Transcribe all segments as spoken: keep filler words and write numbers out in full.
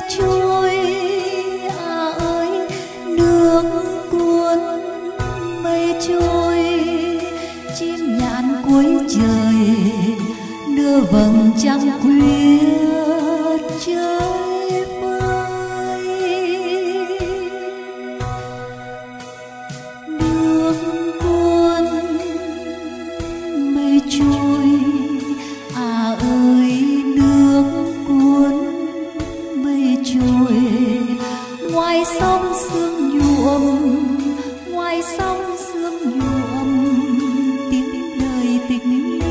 trôi à ơi, nước cuốn mây trôi, chim nhạn cuối trời đưa vầng trăng khuya chơi vơi. Nước cuốn mây trôi à ơi, nước cuốn mây trôi, ngoài sông sương nhuộm, ngoài sông sương nhuộm tiếng đời tình yêu.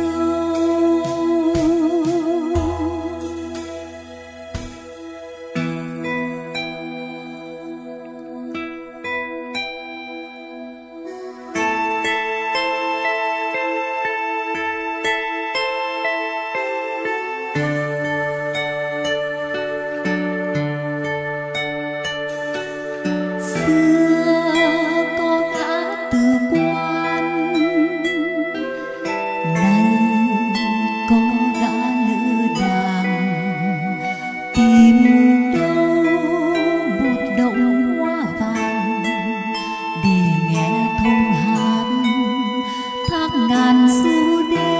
Ngàn du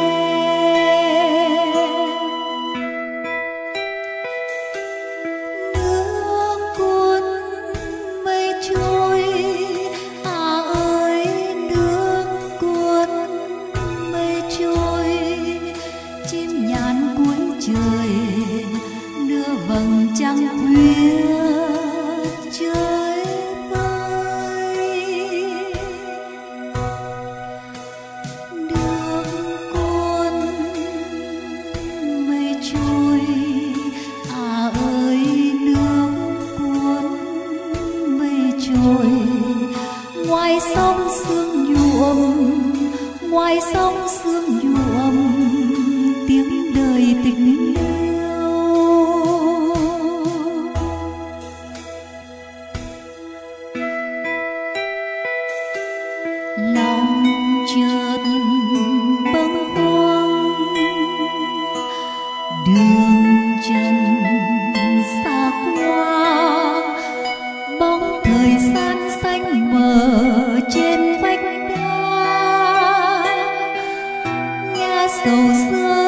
đêm nước cuốn mây trôi à ơi, nước cuốn mây trôi, chim nhạn cuối trời đưa vầng trăng khuya chơi vơi. Ngoài sông sương nhuộm, ngoài sông sương nhuộm tiếng đời tình yêu. Lòng chợt bâng khuâng, đường trần xa qua, bóng thời gian xanh mờ trên vách đá, nghe sầu xưa